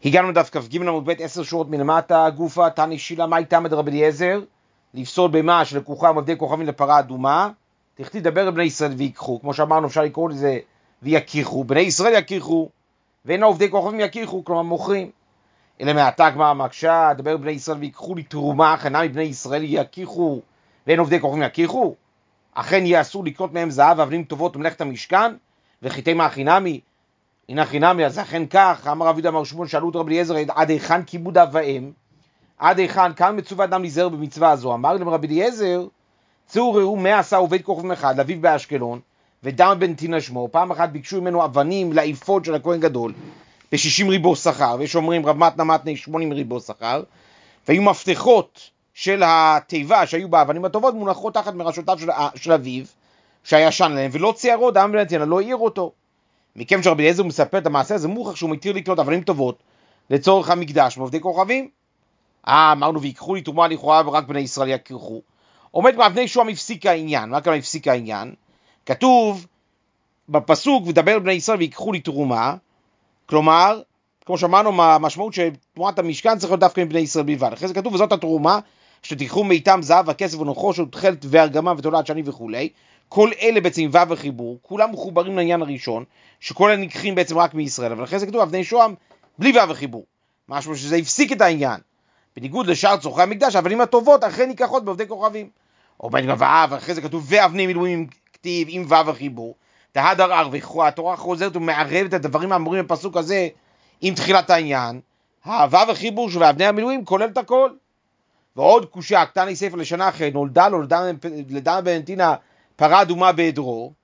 הגענו לדף כ"ג עמוד ב' 10 שורות מלמטה, גופה, תני שילה, מה איתם את רבי אליעזר? לפסול בהמה שלקוחה עבדי כוכבים לפרה אדומה, תכתיב דבר בני ישראל ויקחו, כמו שאמרנו אפשר לקרוא לזה ויקיחו, בני ישראל יקיחו, ואין עובדי כוכבים יקיחו, כלומר מוכרים. אלא מעתה גמרא מקשה, דבר בני ישראל ויקחו לתרומה, אכן מבני ישראל יקיחו, ואין עובדי כוכבים יקיחו, אכן יהיה אסור לקנות מהם זהב ואבנים טובות ומלאכת המשכן, וחיטי מהחינמי, הנה חינמי, אז אכן כך, אמר רבי יהודה אמר שמואל, שאלו את רבי אליעזר, עד היכן כיבוד אב ואם? עד היכן, כאן מצווה אדם להיזהר במצווה הזו. אמר להם רבי אליעזר, צאו ראו מה עשה עובד כוכב אחד, לאביו באשקלון, ודמה בן תינא שמו, פעם אחת ביקשו ממנו אבנים לאפוד של הכהן גדול, ב-60 ריבו שכר, ויש אומרים רב מתנה מתנה 80 ריבו שכר, והיו מפתחות של התיבה שהיו באבנים הטובות, מונחות תחת מרשותיו של אביו, שהיה ישן להם, ולא ציירו, דמה בן תינא, לא העיר אותו. מכיוון שרבי אליעזר מספר את המעשה הזה, מוכח שהוא מתיר לקנות אבנים טובות לצורך המקדש ועובדי כוכבים. אמרנו ויקחו לי תרומה לכאורה ורק בני ישראל יקחו. עומד מאבני שוהם הפסיק העניין. מה כאן הפסיק העניין? כתוב בפסוק ודבר בני ישראל ויקחו לי תרומה, כלומר, כמו שאמרנו, המשמעות שתרומת המשכן צריך להיות דווקא מבני ישראל בלבד. אחרי זה כתוב וזאת התרומה שתיקחו מאיתם זהב וכסף ונחושת ותכלת וארגמה ותולעת שני וכולי. כל אלה בעצם ו' וחיבור, כולם מחוברים לעניין הראשון, שכל אלה נקחים בעצם רק מישראל, אבל אחרי זה כתוב אבני שוהם בלי ו' וחיבור, משהו שזה הפסיק את העניין. בניגוד לשאר צורכי המקדש, האבנים הטובות אכן ניקחות בעובדי כוכבים. או בין גבעה, ואחרי זה כתוב ואבני מילואים כתיב עם ו' וחיבור. תהדר ערבך, התורה חוזרת ומערבת את הדברים האמורים בפסוק הזה עם תחילת העניין. הו' וחיבור של אבני המילואים כולל את הכל. ועוד קושיה, קטני ספר לשנה אחרי, נולדה לו לדמה בן תינא פרה אדומה בעדרו,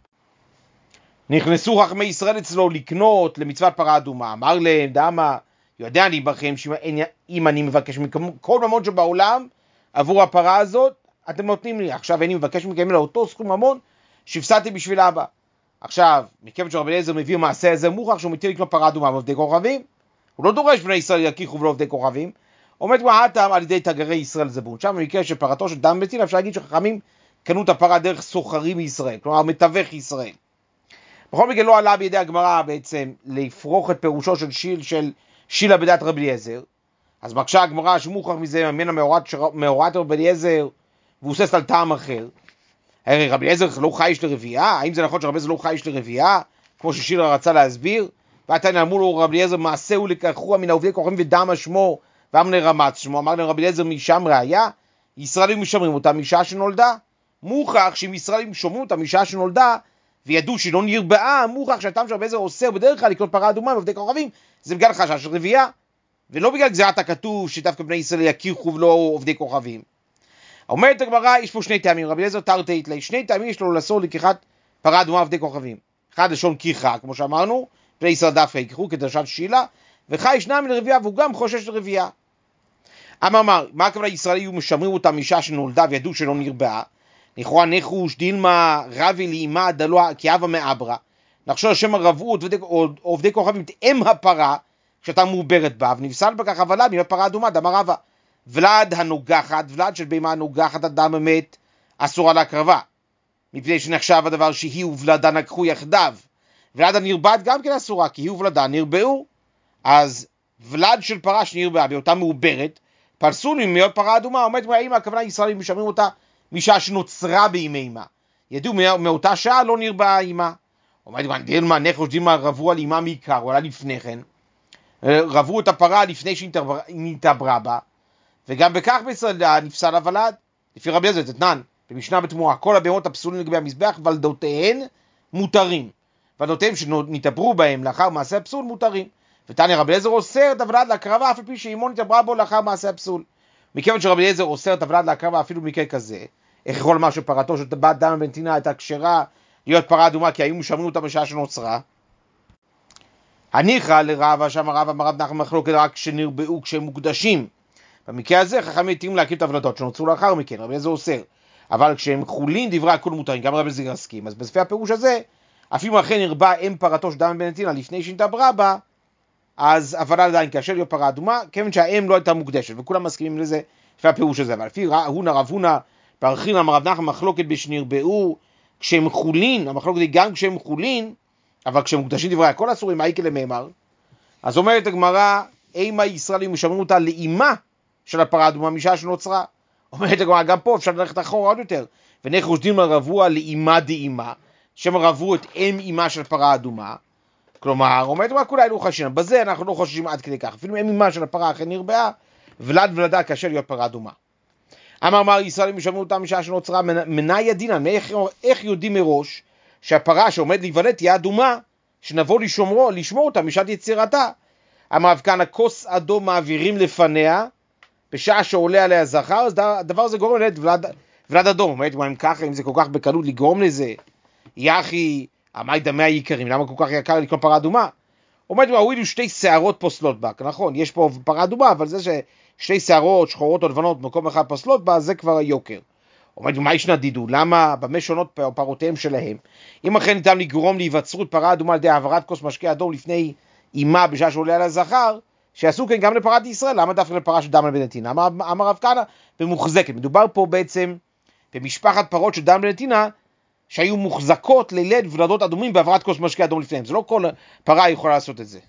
נכנסו חכמי ישראל אצלו לקנות למצוות פרה אדומה, אמר להם דמה, יודע אני בכם שאם אני מבקש מכם כל ממון שבעולם עבור הפרה הזאת אתם נותנים לי, עכשיו אני מבקש מכם לאותו סכום ממון שהפסדתי בשביל אבא. עכשיו מכיוון שרבי אליעזר מביא מעשה הזה מוכח שהוא מתיר לקנות פרה אדומה ועובדי כוכבים, הוא לא דורש בני ישראל יקיחו ולא עובדי כוכבים, עומד מהתם על ידי תגרי ישראל זבון. שם במקרה של פרתו של דמה בן תינא אפשר להגיד שחכמים קנו את הפרה דרך סוחרים מישראל, כלומר מתווך ישראל. בכל מקרה לא עלה בידי הגמרא בעצם לפרוך את פירושו של שילה בדעת רבי אליעזר, אז מקשה הגמרא שמוכח מזה ממנה מאורת רבי אליעזר והוססת על טעם אחר. הרי רבי אליעזר לא חייש לרבייה, האם זה נכון שרבי אליעזר לא חייש לרבייה, כמו ששילה רצה להסביר? ועתה אמרו לו רבי אליעזר מעשהו לקחוה מן העובדי כוכבים ודמה שמו ואמנר רמץ שמו. אמר להם רבי אליעזר משם ראיה, ישראלים משמרים אותה משעה שנולדה. מוכח שאם ישראלים שומעים אותה משעה שנולדה וידעו שהיא לא נרבעה, מוכח שהטעם של רבי אליעזר אוסר בדרך כלל לקנות פרה אדומה ועובדי כוכבים, זה בגלל חשש של רבייה, ולא בגלל גזירת הכתוב שדווקא בני ישראל יקיחו ולא עובדי כוכבים. אומרת הגמרא, יש פה שני טעמים, רבי אליעזר תרתי לי, שני טעמים יש לו לאסור לקיחת פרה אדומה ועובדי כוכבים. אחד לשון קיחה, כמו שאמרנו, בני ישראל דווקא יקחו כדרשת שילה, וחי ישנם לרבייה והוא גם חושש לרבייה. אמר, מה הכוונה ישראלי היו משמרים אותה משעה שנולדה וידעו שלא נרבעה? לכאורה נחוש דילמה רבי לאימה דלוה כאבה מאברה, נחשוב השם הרבעות עובדי כוכבים תאם הפרה כשאתה מעוברת בה, ונפסל בכך הבלה מן הפרה אדומה דמה רבה. ולד הנוגחת, ולד של בהמה הנוגחת אדם המת אסורה להקרבה, מפני שנחשב הדבר שהיא ובלדה נקחו יחדיו. ולד הנרבעת גם כן אסורה, כי היא ובלדה נרבעו. אז ולד של פרה שנרבעה באותה מעוברת פרסו ממיות פרה אדומה. עומד מהאימא, הכוונה ישראלים משמרים אותה משעה שנוצרה בימי אימה, ידעו מאותה שעה לא נרבעה אימה. עומד דילמה נחוש דילמה רבו על אימה מעיקר, או עלה לפני כן, רבו את הפרה לפני שנתעברה בה, וגם בכך נפסל הוולד. לפי רבי אליעזר תתנן במשנה בתמורה, כל הבהמות הפסולים לגבי המזבח ולדותיהן מותרים, ולדותיהם שנתעברו בהם לאחר מעשה הפסול מותרים. ותניא רבי אליעזר אוסר את הוולד להקרבה אף על פי שאימו נתעברה בו לאחר מעשה הפסול. מכיוון שרבי אליעזר אוסר את הוולד להקרבה אפילו במקרה כזה, איך יכול לומר שפרתו של בת דמה בן תינא הייתה כשרה להיות פרה אדומה כי היו משמרים אותה בשעה שנוצרה? הניחא לרבא, שם הרב אמר רב נחמן מחלוקת רק כשנרבעו כשהם מוקדשים. במקרה הזה חכמים מתירים להקים את הוולדות שנוצרו לאחר מכן, רבי אליעזר אוסר. אבל כשהם חולין דברי הכל מותרים, גם רבי אליעזר מסכים. אז בספי הפירוש הזה, אפילו אכן נרבע אם פרתו של דמה בן תינא לפני שנתעברה בה, אז הוולד עדיין כאשר להיות פרה אדומה, כיוון שהאם לא הייתה מוקדשת, וכולם מסכימים לזה לפי הפירוש הזה. אבל לפי הונא רב הונא פרחין אמר רב נחמן מחלוקת בשנרבעו כשהם חולין, המחלוקת היא גם כשהם חולין, אבל כשהם מוקדשים דברי הכל אסורים, מה יקרה למאמר? אז אומרת הגמרא, אימה ישראלים משמרים אותה לאימה של הפרה האדומה משעה שנוצרה. אומרת הגמרא, גם פה אפשר ללכת אחורה עוד יותר. ונך חושדים הרבוע לאימה דאימה, שהם רבו את אם אימה של פרה אדומה. כלומר, אומרת הגמרא, כולי לא חשינה. בזה אנחנו לא חוששים עד כדי כך. אפילו אם אימה של הפרה אכן נרבעה, ולד ולדה קשה להיות פרה אדומה. אמר ישראלים משמרים אותה משעה שנוצרה, מנאי הדינן, איך יודעים מראש שהפרה שעומד להיוולד תהיה אדומה, שנבוא לשמור אותה משעת יצירתה. אמר רב כהנא, כוס אדום מעבירים לפניה, בשעה שעולה עליה זכר, אז הדבר הזה גורם ללדת ולד אדום. אומרת, אם ככה, אם זה כל כך בקלות לגרום לזה, יחי, עמי דמי היקרים, למה כל כך יקר לקנות פרה אדומה? אומרת, הועילו שתי שערות פוסלות בה, נכון, יש פה פרה אדומה, אבל זה ששתי שערות, שחורות או לבנות, במקום אחד פוסלות בה, זה כבר היוקר. אומרת, מה יש נדידו? למה במה שונות פרותיהם שלהם? אם אכן ניתן לגרום להיווצרות פרה אדומה על ידי העברת כוס משקה אדום לפני אימה בשעה שעולה על הזכר, שיעשו כן גם לפרת ישראל, למה דווקא לפרה של דם לבן נתינה? אמר רב כהנא, במוחזקת. מדובר פה בעצם במשפחת פרות של דם לבן נתינה, שהיו מוחזקות לילד ולדות אדומים בעברת כוס משקה אדום לפניהם. זה לא כל פרה יכולה לעשות את זה.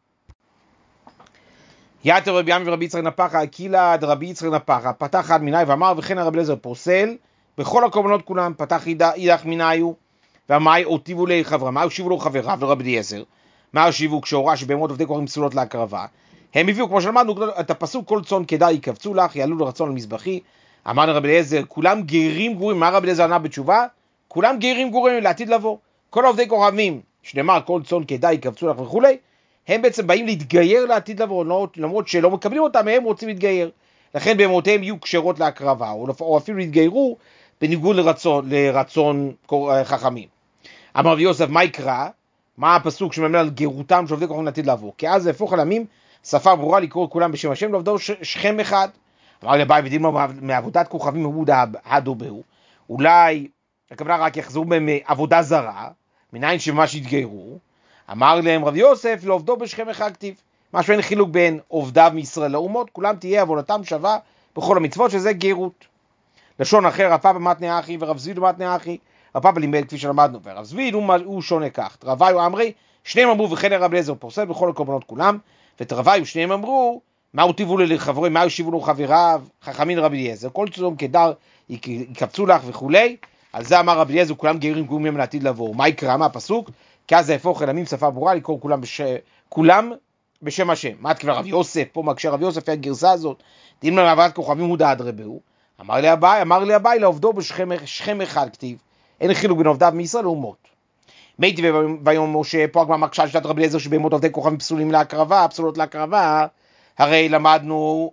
יתר רבי עמי ורבי יצחק נפחה, קילה דרבי יצחק נפחה, פתח אחד מיני ואמר, וכן הרב אליעזר פוסל, בכל הקורבנות כולם, פתח אידך מיניו, והמאי אותיבו לי חברה, מה הושיבו לו חבריו לרבי אליעזר? מה הושיבו כשהורה שבהמות עובדי כהנים פסולות להקרבה? הם הביאו, כמו שלמדנו, את הפסוק כל צאן כדאי יקבצו לך, יעלו לרצון על מזבחי. אמר לרבי אליעזר, כולם גרים גרועים. מה רבי אליעזר ענה בתשובה? כולם גרים גרועים לעתיד לבוא. כל עובדי כוכבים, שנאמר כל צאן כדאי יקבצו לך וכולי, הם בעצם באים להתגייר לעתיד לבוא, למרות שלא מקבלים אותם, הם רוצים להתגייר. לכן בהמותיהם יהיו כשרות להקרבה, או אפילו להתגיירו בניגוד לרצון חכמים. אמר רבי יוסף, מה יקרא? מה הפסוק שמלמד על גירותם של עובדי כוכבים לעתיד לבוא? כי אז להפוך על עמים שפה ברורה לקרוא כולם בשם השם, לעובדו שכם אחד. אמר לי ביי ודימה, מעבודת כוכבים הוא דהדו בהו. אולי הכוונה רק יחזרו מעבודה זרה, מניין שממש יתגיירו. אמר להם רבי יוסף, לעובדו בשכם אחד כתיב. משהו אין חילוק בין עובדיו מישראל לאומות, כולם תהיה עבודתם שווה בכל המצוות, שזה גיירות. לשון אחר, רב פאפא מתניא אחי ורב זביד מתניא אחי. רב פאפא לימד כפי שלמדנו, ורב זביד הוא שונה כך. רביו אמרי, שניהם אמרו וכן הרב אליעזר פוסל בכל הקורבנות כולם, ותרביו שניהם אמרו, מה הוטיבו לחברי, מה יושיבו לו חבריו, חכמים רבי אליעזר, כל צום כדר יקבצו לך וכולי. על זה אמר רבי אליעזר, כולם גרים גרועים לעתיד לבוא. מה יקרא? מה הפסוק? כי אז יהפוך אל עמים שפה ברורה, לקרוא כולם בשם השם. מה כבר רבי יוסף? פה מקשה רבי יוסף הגרסה הזאת, דין מעבודת כוכבים הוא דהדרי בהו. אמר לי אביי, לעובדו בשכם אחד כתיב, אין חילוק בין עובדיו מישראל לאומות. מייתי ויום משה, פה הגמרא מקשה שיטת רבי אליעזר שבהמות עובדי כוכבים פסולות להקרבה, הרי למדנו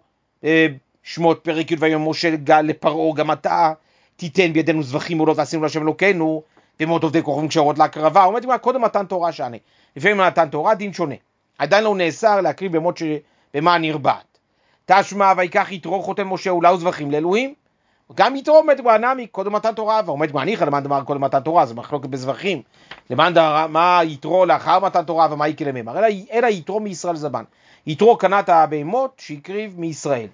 שמות פרק י' ויום משה לפרעה, גם אתה תיתן בידינו זבחים עולות ועשינו להשם אלוקינו, בהמות עובדי כוכבים כשרות להקרבה. אומרת מה, קודם מתן תורה שונה, לפעמים מתן תורה דין שונה, עדיין לא נאסר להקריב בהמות שבמה נרבעת. תשמע ויקח יתרו חותם משה אולי זבחים לאלוהים, גם יתרו עומד בענמי, קודם מתן תורה, ועומד בעניחה למען דבר קודם מתן תורה, זה מחלוקת בזבחים, למען דבר מה יתרו לאחר מתן תורה ומה יקל לממר, אלא יתרו מישראל זבן, יתרו קנת הבהמות שהקריב מישראל.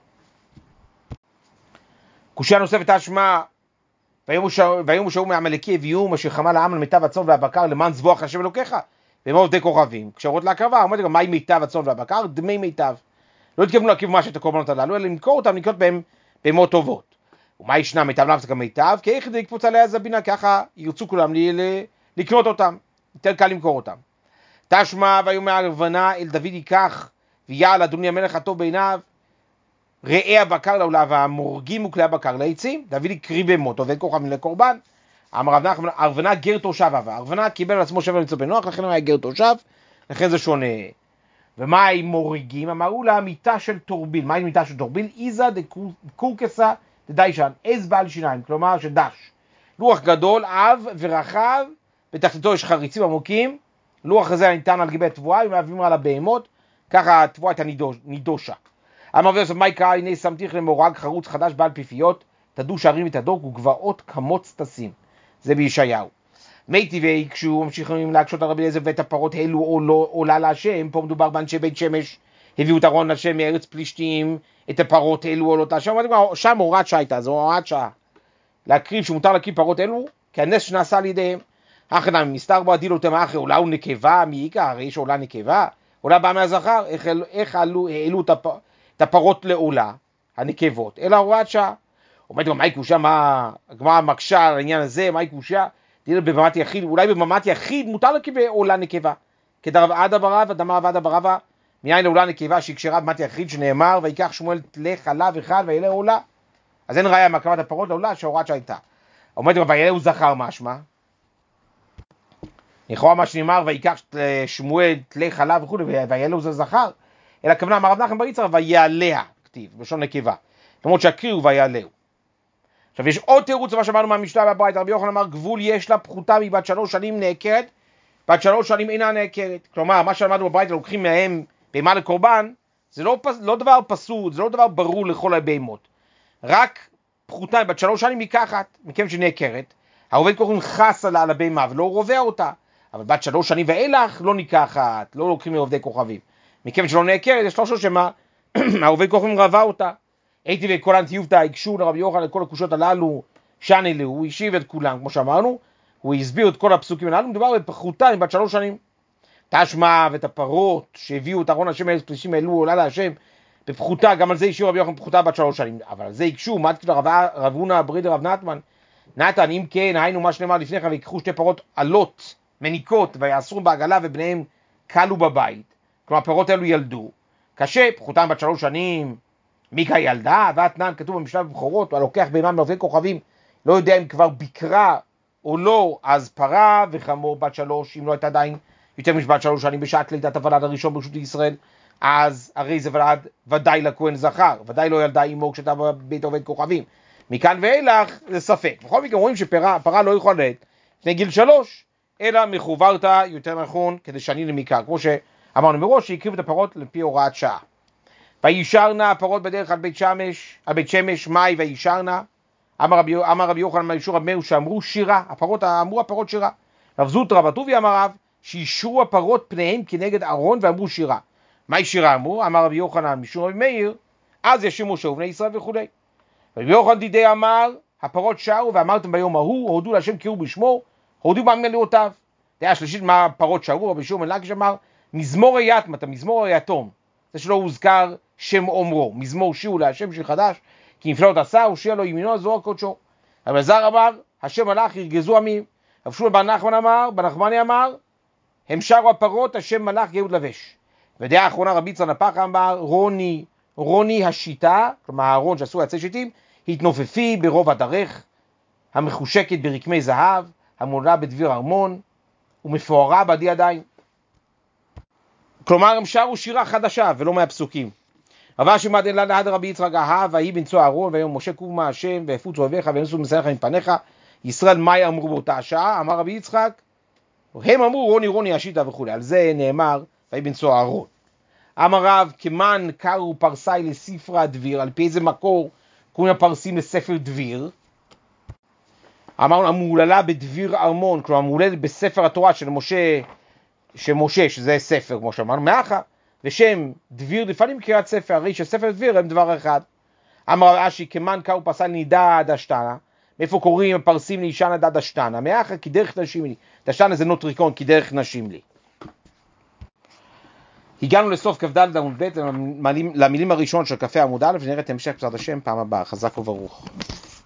קושיה נוספת תשמע, ויום שאו מעמלקי הביאום אשר חמל העם על מיטב הצאן והבקר למען זבוח השם אלוקיך, בהמות עובדי כוכבים, כשרות להקרבה, אומרת גם מהי מיטב הצאן והבקר? דמי מיטב. לא התכוונו להקריב ממש את הקורבנות הללו, אלא למכור אותם, לקנות בהם בהמות טובות. ומה ישנה מיטב נפסק המיטב? כי איך יקפוץ עליה זבינה, ככה ירצו כולם לקנות אותם, יותר קל למכור אותם. תשמע ויאמר הרבנה אל דוד ייקח ויעל אדוני המלך הטוב בעיניו ראה הבקר לעולה והמורגים וכלי הבקר לעצים. דוד הקריב בהמות עובד כוכבים לקורבן. אמר רב נחמן הרבנה גר תושב אבה, הרבנה קיבל על עצמו שבר מצווה בנוח, לכן הוא היה גר תושב, לכן זה שונה. ומה עם מורגים? אמרו לה מיטה של תורביל. מה עם מיטה של תורביל? איזה דקורקסה דיישן, עז בעל שיניים, כלומר שדש. לוח גדול, עב ורחב, בתחתיתו יש חריצים עמוקים, לוח הזה ניתן על גבי תבואה, ומעבירים על הבהמות, ככה התבואה הייתה נידושה. אמר ויוסף, מה יקרא? הנה שמתיך למורג חרוץ חדש בעל פיפיות, תדוש הרים ותדוק וגבעות כמוץ תשים. זה בישעיהו. מי טבעי, כשהוא ממשיכים להקשות על רבי אליעזר ואת הפרות אלו או לא עולה להשם, פה מדובר באנשי בית שמש, הביאו את ארון השם מארץ פלישתים, את הפרות אלו עולות להשם, שם הוראת שעה הייתה, זו הוראת שעה. להקריב שמותר להקריב פרות אלו, כי הנס שנעשה על ידיהם. אחרי מסתר בו הדילו תמה אחרי, עולה הוא נקבה, מי יקה, הרי יש עולה נקבה, עולה באה מהזכר, איך העלו את הפרות לעולה, הנקבות, אלא הוראת שעה. אומרת לו, מהי קושה, מה הגמרא מקשה על העניין הזה, מהי קושה? תראה, בממת יחיד, אולי בממת יחיד מותר עולה נקבה. כדרב עדה ברבא, דמר עדה ברבא, מאין לעולה נקבה שהקשרה בממת יחיד שנאמר, ויקח שמואל תלה חלב אחד וילא עולה. אז אין ראיה מהקמת הפרות לעולה שההוראת שעה הייתה. אומרת לו, וילא הוא זכר משמע. לכאורה מה שנאמר, ויקח שמואל תלה חלב וכו', וילא הוא זכר. אלא הכוונה, אמר רב נחמן בר יצחק, ויעליה, כתיב, בלשון נקבה. למרות שהקריאו ויעלהו. עכשיו יש עוד תירוץ מה שאמרנו מהמשנה בברייתא, רבי יוחנן אמר גבול יש לה פחותה מבת 3 שנים נעקרת, בת 3 שנים אינה נעקרת. כלומר מה שאמרנו בברייתא לוקחים מהם בהמה לקורבן, זה לא דבר פסול, זה לא דבר ברור לכל הבהמות. רק פחותה בת 3 שנים מקחת, מכיוון שנעקרת, העובד קוראים חס על הבהמה ולא רובע אותה, אבל בת 3 שנים ואילך לא ניקחת, לא לוקחים לעובדי כוכבים. מכיוון שלא נעקרת, יש שלושה שמה, העובד קוראים רבע אותה. הייתי וכל הנטיובתא הקשו לרבי יוחנן לכל הקושות הללו, שני לו, הוא השיב את כולם, כמו שאמרנו, הוא הסביר את כל הפסוקים הללו, מדובר בפחותה בת 3 שנים. תשמע ואת הפרות שהביאו את ארון השם, פלישים העלו עולה להשם, בפחותה, גם על זה השאיר רבי יוחנן פחותה בת 3 שנים, אבל על זה הקשו, מה תקשו רב הונא ברי דרב נתמן, נתן, אם כן, היינו מה שנאמר לפני כן, ויקחו 2 פרות עלות, מניקות, ויאסרו בעגלה ובניהם קלו בבית, כלומר הפרות האלו ילדו, קשה, פחותה בת 3 שנים, מיקה ילדה, ואתנן כתוב במשנה בבכורות, הוא לוקח בהמה מעובדי כוכבים, לא יודע אם כבר ביקרה או לא, אז פרה וחמור בת 3, אם לא הייתה עדיין יותר משבת 3 שנים בשעת לידת הוולד הראשון ברשות ישראל, אז הרי זה ולד ודאי לכהן זכר, ודאי לא ילדה אימו כשאתה בבית עובד כוכבים. מכאן ואילך זה ספק. בכל מקרה רואים שפרה לא יכולה ללדת לפני גיל 3, אלא מחוברתה יותר נכון כדי שאני למיקר, כמו שאמרנו מראש, שהקריב את הפרות לפי הוראת שעה. וישרנה הפרות בדרך על בית שמש, מאי וישרנה, אמר רבי יוחנן מהאישור רב מאיר שאמרו שירה, אמרו הפרות שירה. רב זוטרא בר טוביה אמר רב, שישרו הפרות פניהם כנגד ארון ואמרו שירה. מהי שירה אמרו? אמר רבי יוחנן משום רבי מאיר, אז ישימו שוב בני ישראל וכו'. רבי יוחנן דידי אמר, הפרות שרו ואמרתם ביום ההוא, הודו להשם קראו בשמו, הודו במילותיו. דעה שלישית מה הפרות שרו, רבי שמעון לקיש אמר, מזמור היתמת, מזמור היתום. זה שלא הוזכר שם אומרו, מזמור שירו להשם שיר חדש, כי נפלאות עשה, הושיע לו ימינו זרוע קודשו. רבי אלעזר אמר, השם הלך ירגזו עמים. רב שמואל בר נחמני אמר, הם שרו הפרות, השם מלך גאות לבש. ודעה האחרונה רבי יצחק נפח אמר, רוני השיטה, כלומר הארון שעשו עצי שיטים, התנופפי ברוב הדרך, המחושקת ברקמי זהב, המולה בדביר ארמון, ומפוארה בעדי ידיים. כלומר הם שרו שירה חדשה ולא מהפסוקים. רב אשי מדן להד רבי יצחק אהב, ויהי בנצוע אהרון, ויאמר משה קום השם, ויפוצו אויביך, וינסו מסעיך מפניך, ישראל מאי אמרו באותה השעה, אמר רבי יצחק, הם אמרו רוני השיטה וכו'. על זה נאמר, ויהי בנצוע אהרון. אמר רב, כמן קראו פרסאי לספר הדביר, על פי איזה מקור קוראים הפרסים לספר דביר? אמרנו, המהוללה בדביר ארמון, כלומר המהוללת בספר התורה של משה, שזה ספר, כמו שאמרנו, מאחה, ושם דביר לפעמים קריאת ספר, הרי שספר דביר הם דבר אחד. אמר אשי, כמן קראו פרסאי נידה דשתנה, מאיפה קוראים הפרסים לאישה נדה דשתנה? מאחה, כי דרך נשים לי. דשתנה זה נוטריקון, כי דרך נשים לי. הגענו לסוף כ"ד עמוד ב' למילים הראשון של כ"ה עמוד א', ונראה את המשך בעזרת השם פעם הבאה. חזק וברוך.